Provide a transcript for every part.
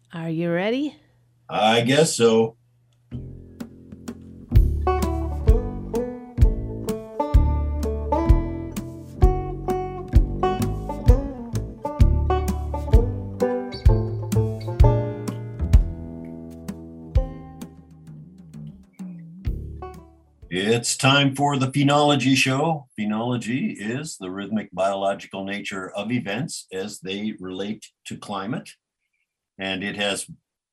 Are you ready? I guess so. It's time for the Phenology Show. Phenology is the rhythmic biological nature of events as they relate to climate. And it has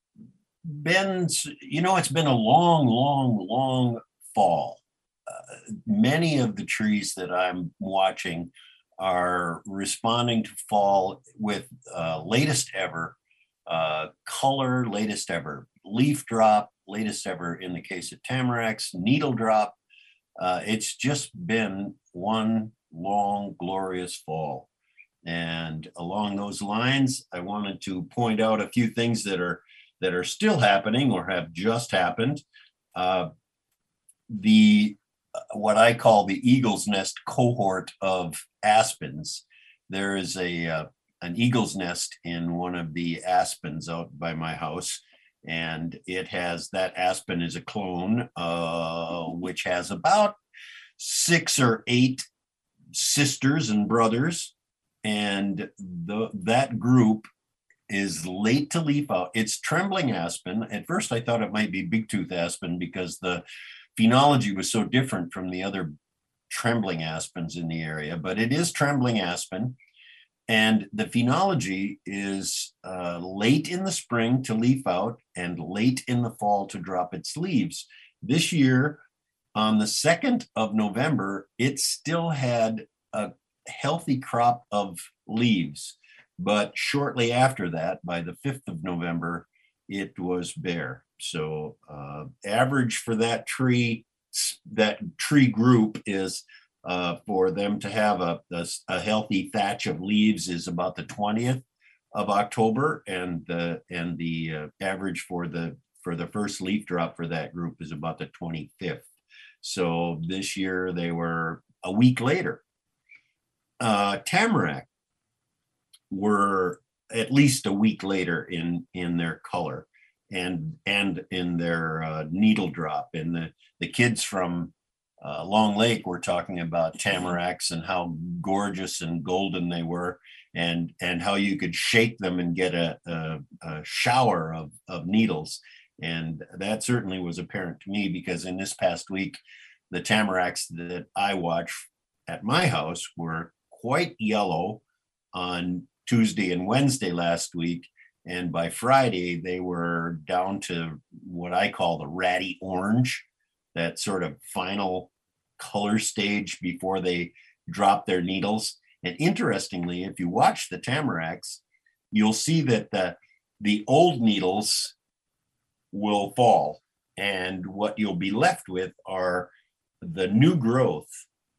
been, it's been a long, long, long fall. Many of the trees that I'm watching are responding to fall with latest ever color, latest ever leaf drop, latest ever in the case of tamaracks, needle drop. It's just been one long, glorious fall. And along those lines, I wanted to point out a few things that are still happening or have just happened. Uh, the What I call the eagle's nest cohort of aspens. There is a an eagle's nest in one of the aspens out by my house, and it has that aspen is a clone, which has about 6 or 8 sisters and brothers, and that group is late to leaf out. It's trembling aspen. At first, I thought it might be bigtooth aspen because the phenology was so different from the other trembling aspens in the area, but it is trembling aspen. And the phenology is late in the spring to leaf out and late in the fall to drop its leaves. This year, on the 2nd of November, it still had a healthy crop of leaves. But shortly after that, by the 5th of November, it was bare. So average for that tree group is for them to have a healthy thatch of leaves is about the 20th of October, and the average for the first leaf drop for that group is about the 25th. So this year they were a week later. Tamarack were at least a week later in their color and in their needle drop. And the kids from Long Lake were talking about tamaracks and how gorgeous and golden they were, and how you could shake them and get a shower of needles. And that certainly was apparent to me because in this past week, the tamaracks that I watch at my house were quite yellow on Tuesday and Wednesday last week. And by Friday, they were down to what I call the ratty orange, that sort of final color stage before they drop their needles. And interestingly, if you watch the tamaracks, you'll see that the old needles will fall. And what you'll be left with are the new growth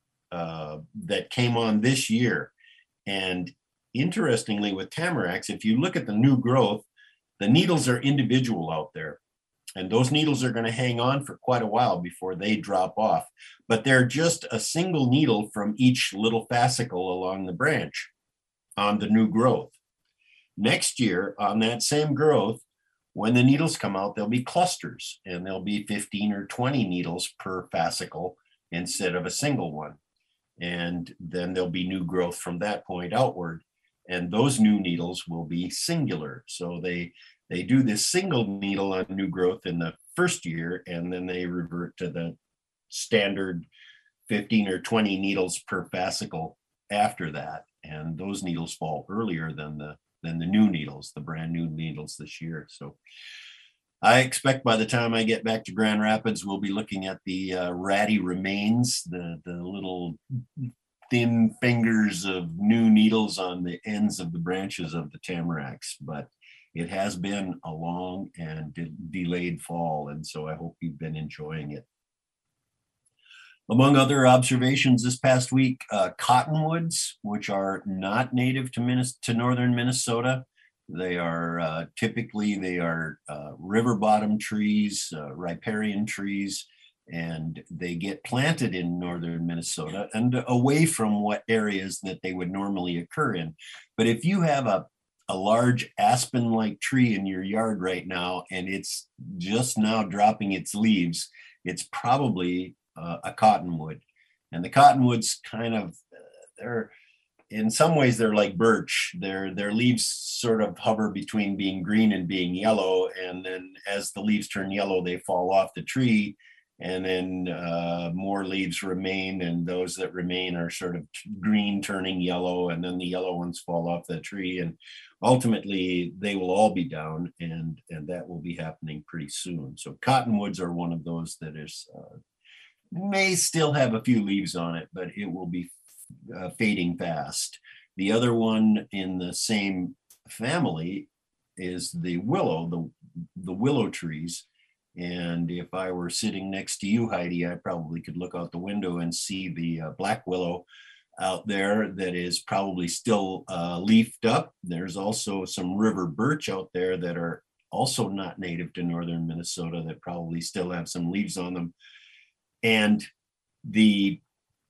that came on this year. And interestingly, with tamaracks, if you look at the new growth, the needles are individual out there. And those needles are going to hang on for quite a while before they drop off. But they're just a single needle from each little fascicle along the branch on the new growth. Next year, on that same growth, when the needles come out, there'll be clusters, and there'll be 15 or 20 needles per fascicle instead of a single one. And then there'll be new growth from that point outward. And those new needles will be singular. So they do this single needle on new growth in the first year, and then they revert to the standard 15 or 20 needles per fascicle after that. And those needles fall earlier than the new needles, the brand new needles this year. So I expect by the time I get back to Grand Rapids, we'll be looking at the ratty remains, the little thin fingers of new needles on the ends of the branches of the tamaracks. But it has been a long and delayed fall, and so I hope you've been enjoying it. Among other observations this past week, cottonwoods, which are not native to northern Minnesota. They are river bottom trees, riparian trees, and they get planted in northern Minnesota and away from what areas that they would normally occur in. But if you have a large aspen-like tree in your yard right now, and it's just now dropping its leaves, it's probably a cottonwood. And the cottonwoods kind of, they're, in some ways they're like birch. Their leaves sort of hover between being green and being yellow, and then as the leaves turn yellow, they fall off the tree, and then more leaves remain, and those that remain are sort of green turning yellow, and then the yellow ones fall off the tree, and ultimately they will all be down, and that will be happening pretty soon. So cottonwoods are one of those that is may still have a few leaves on it, but it will be fading fast. The other one in the same family is the willow, the willow trees. And if I were sitting next to you, Heidi, I probably could look out the window and see the black willow out there that is probably still leafed up. There's also some river birch out there that are also not native to northern Minnesota that probably still have some leaves on them. And the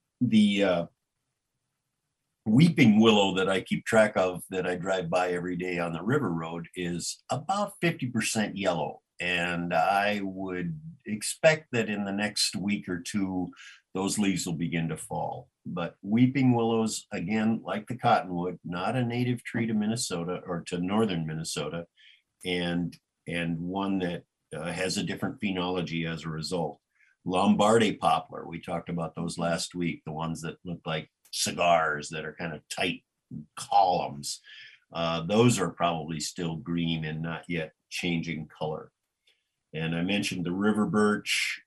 weeping willow that I keep track of, that I drive by every day on the river road, is about 50% yellow. And I would expect that in the next week or two, those leaves will begin to fall. But weeping willows, again, like the cottonwood, not a native tree to Minnesota or to northern Minnesota, and one that has a different phenology as a result. Lombardy poplar, we talked about those last week, the ones that look like cigars that are kind of tight columns. Those are probably still green and not yet changing color. And I mentioned the river birch.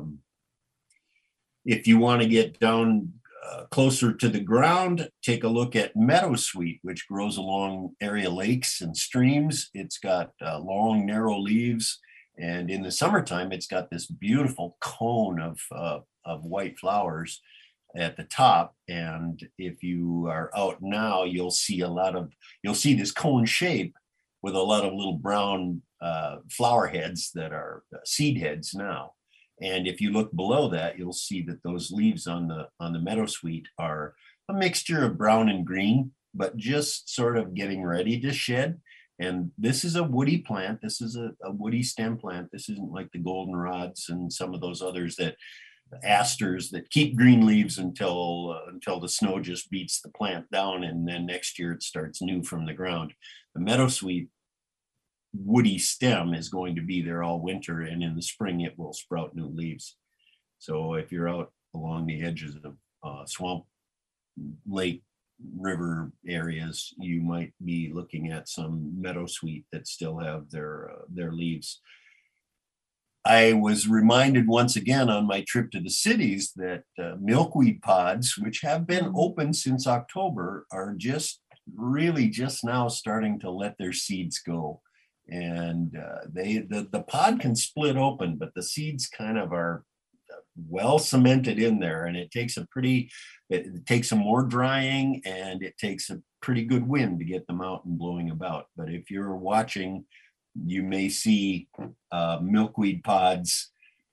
If you want to get down closer to the ground, take a look at meadowsweet, which grows along area lakes and streams. It's got long, narrow leaves. And in the summertime, it's got this beautiful cone of white flowers at the top. And if you are out now, you'll see this cone shape with a lot of little brown flower heads that are seed heads now. And if you look below that, you'll see that those leaves on the meadowsweet are a mixture of brown and green, but just sort of getting ready to shed. And this is a woody plant. This is a woody stem plant. This isn't like the goldenrods and some of those others, that asters that keep green leaves until the snow just beats the plant down, and then next year it starts new from the ground. The meadowsweet woody stem is going to be there all winter, and in the spring it will sprout new leaves. So if you're out along the edges of swamp, lake, river areas, you might be looking at some meadowsweet that still have their leaves. I was reminded once again on my trip to the cities that milkweed pods, which have been open since October, are just now starting to let their seeds go. And the pod can split open, but the seeds kind of are well cemented in there, and it takes some more drying, and it takes a pretty good wind to get them out and blowing about. But if you're watching, you may see milkweed pods,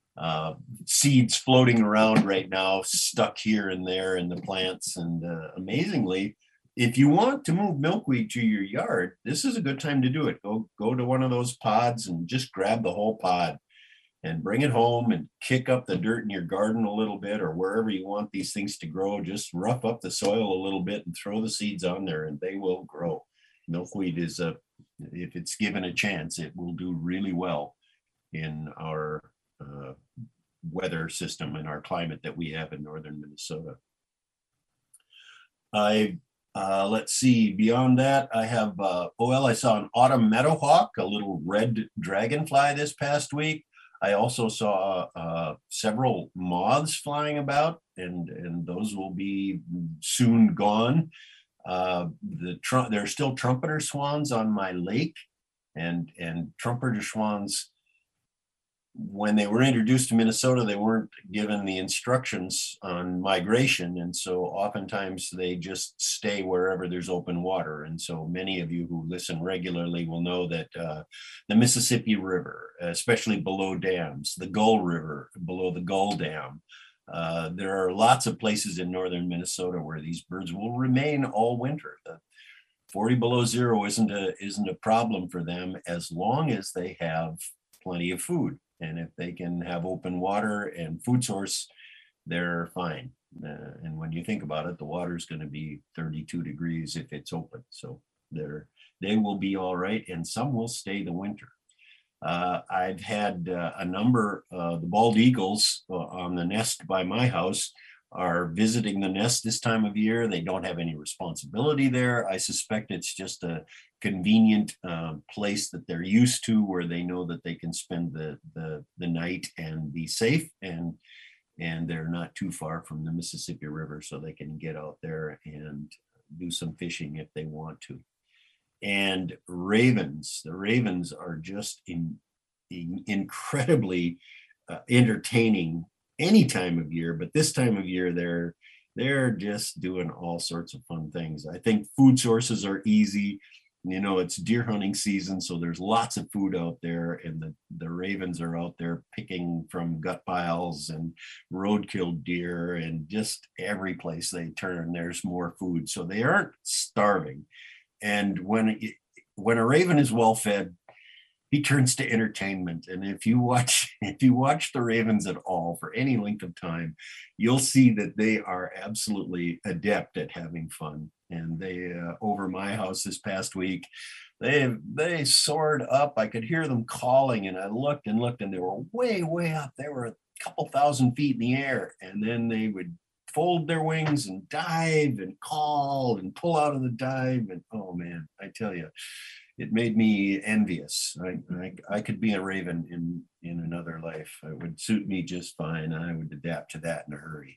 seeds floating around right now, stuck here and there in the plants. And amazingly, if you want to move milkweed to your yard, this is a good time to do it. Go to one of those pods and just grab the whole pod and bring it home and kick up the dirt in your garden a little bit, or wherever you want these things to grow. Just rough up the soil a little bit and throw the seeds on there, and they will grow. Milkweed is if it's given a chance, it will do really well in our weather system and our climate that we have in northern Minnesota. Let's see, beyond that, I have, I saw an autumn meadowhawk, a little red dragonfly this past week. I also saw several moths flying about, and those will be soon gone. There are still trumpeter swans on my lake, and trumpeter swans, when they were introduced to Minnesota, they weren't given the instructions on migration. And so oftentimes they just stay wherever there's open water. And so many of you who listen regularly will know that the Mississippi River, especially below dams, the Gull River below the Gull Dam, there are lots of places in northern Minnesota where these birds will remain all winter. 40 below zero isn't a problem for them as long as they have plenty of food. And if they can have open water and food source, they're fine. And when you think about it, the water is going to be 32 degrees if it's open. So they will be all right, and some will stay the winter. I've had a number, the bald eagles on the nest by my house are visiting the nest this time of year. They don't have any responsibility there. I suspect it's just a convenient place that they're used to, where they know that they can spend the night and be safe, and they're not too far from the Mississippi River, so they can get out there and do some fishing if they want to. And the ravens are just incredibly entertaining any time of year, but this time of year they're just doing all sorts of fun things. I think food sources are easy. It's deer hunting season, so there's lots of food out there, and the ravens are out there picking from gut piles and roadkill deer, and just every place they turn, there's more food. So they aren't starving. And when a raven is well fed, he turns to entertainment. And if you watch the ravens at all for any length of time, you'll see that they are absolutely adept at having fun. And they over my house this past week, they soared up. I could hear them calling, and I looked, and they were way up. They were a couple thousand feet in the air, and then they would fold their wings and dive and call and pull out of the dive. And oh man, I tell you, it made me envious. I could be a raven in another life. It would suit me just fine. I would adapt to that in a hurry.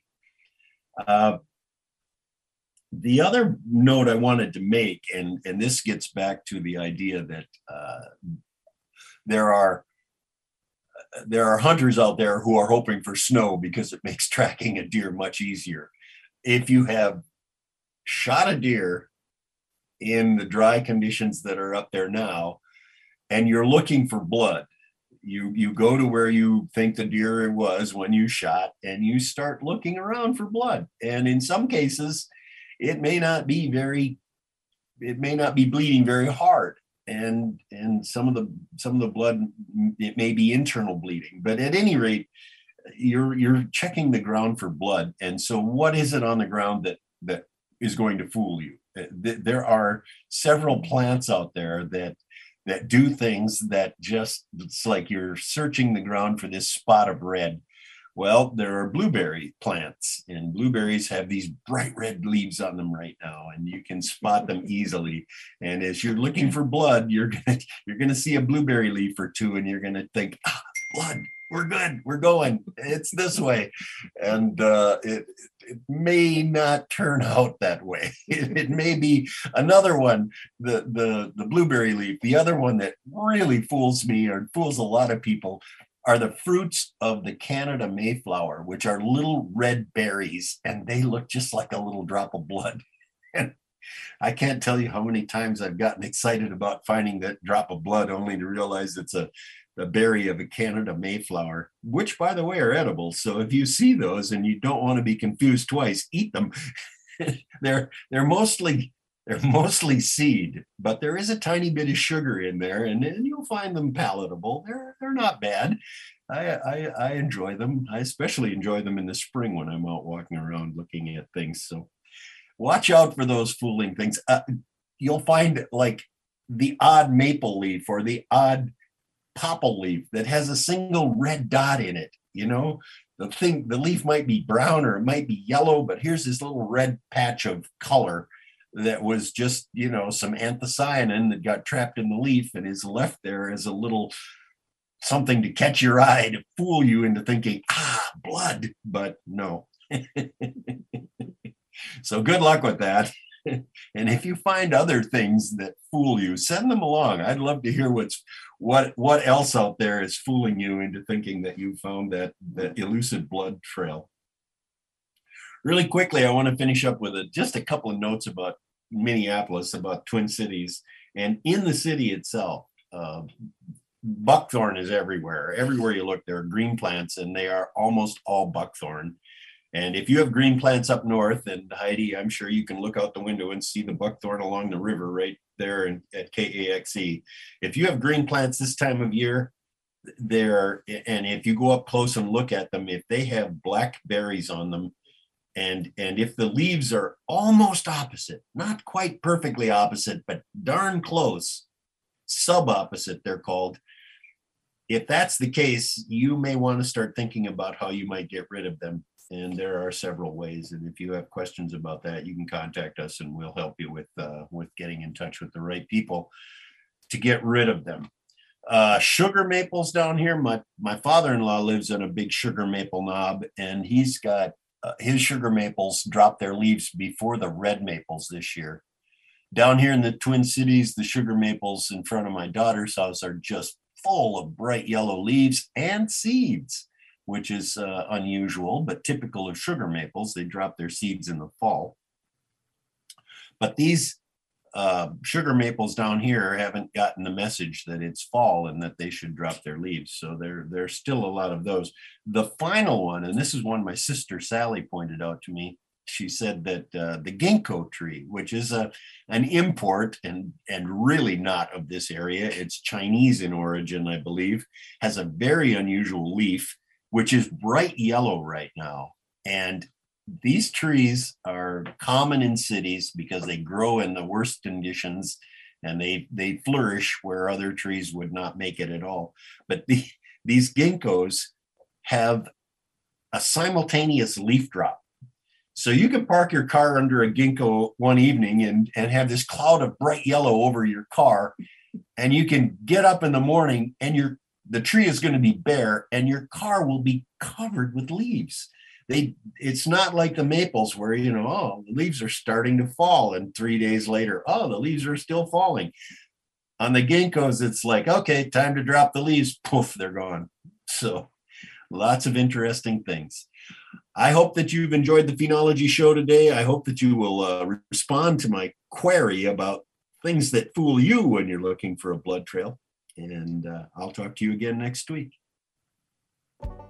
The other note I wanted to make, and this gets back to the idea that there are hunters out there who are hoping for snow because it makes tracking a deer much easier. If you have shot a deer in the dry conditions that are up there now, and you're looking for blood, you go to where you think the deer was when you shot, and you start looking around for blood. And in some cases, it may not be bleeding very hard. And some of the blood, it may be internal bleeding, but at any rate, you're checking the ground for blood. And so what is it on the ground that is going to fool you? There are several plants out there that do things that it's like you're searching the ground for this spot of red. Well, there are blueberry plants, and blueberries have these bright red leaves on them right now, and you can spot them easily. And as you're looking for blood, you're gonna see a blueberry leaf or two, and you're gonna think, blood, we're good, we're going, it's this way. And it may not turn out that way. It may be another one, the blueberry leaf. The other one that really fools me, or fools a lot of people, are the fruits of the Canada Mayflower, which are little red berries, and they look just like a little drop of blood. And I can't tell you how many times I've gotten excited about finding that drop of blood, only to realize it's a berry of a Canada Mayflower, which, by the way, are edible. So if you see those and you don't want to be confused twice, eat them. They're mostly seed, but there is a tiny bit of sugar in there, and you'll find them palatable. They're not bad. I enjoy them. I especially enjoy them in the spring when I'm out walking around looking at things. So watch out for those fooling things. You'll find like the odd maple leaf or the odd popple leaf that has a single red dot in it. The leaf might be brown or it might be yellow, but here's this little red patch of color that was just, some anthocyanin that got trapped in the leaf and is left there as a little something to catch your eye, to fool you into thinking, blood, but no. So good luck with that. And if you find other things that fool you, send them along. I'd love to hear what else out there is fooling you into thinking that you found that elusive blood trail. Really quickly, I want to finish up with just a couple of notes about Minneapolis, about Twin Cities. And in the city itself, buckthorn is everywhere. Everywhere you look, there are green plants, and they are almost all buckthorn. And if you have green plants up north, and Heidi, I'm sure you can look out the window and see the buckthorn along the river right there at KAXE. If you have green plants this time of year, and if you go up close and look at them, if they have black berries on them, and if the leaves are almost opposite, not quite perfectly opposite, but darn close, sub-opposite they're called. If that's the case, you may want to start thinking about how you might get rid of them. And there are several ways. And if you have questions about that, you can contact us and we'll help you with getting in touch with the right people to get rid of them. Sugar maples down here. My father-in-law lives in a big sugar maple knob, and he's got his sugar maples drop their leaves before the red maples this year. Down here in the Twin Cities, the sugar maples in front of my daughter's house are just full of bright yellow leaves and seeds, which is unusual, but typical of sugar maples. They drop their seeds in the fall. But these sugar maples down here haven't gotten the message that it's fall and that they should drop their leaves. So there's still a lot of those. The final one, and this is one my sister Sally pointed out to me. She said that the ginkgo tree, which is an import and really not of this area, it's Chinese in origin, I believe, has a very unusual leaf, which is bright yellow right now. And these trees are common in cities because they grow in the worst conditions and they flourish where other trees would not make it at all. But these ginkgos have a simultaneous leaf drop. So you can park your car under a ginkgo one evening and have this cloud of bright yellow over your car. And you can get up in the morning and the tree is going to be bare and your car will be covered with leaves. It's not like the maples where, the leaves are starting to fall and 3 days later, the leaves are still falling. On the ginkgos, it's like, okay, time to drop the leaves. Poof, they're gone. So lots of interesting things. I hope that you've enjoyed the Phenology Show today. I hope that you will respond to my query about things that fool you when you're looking for a blood trail. And I'll talk to you again next week.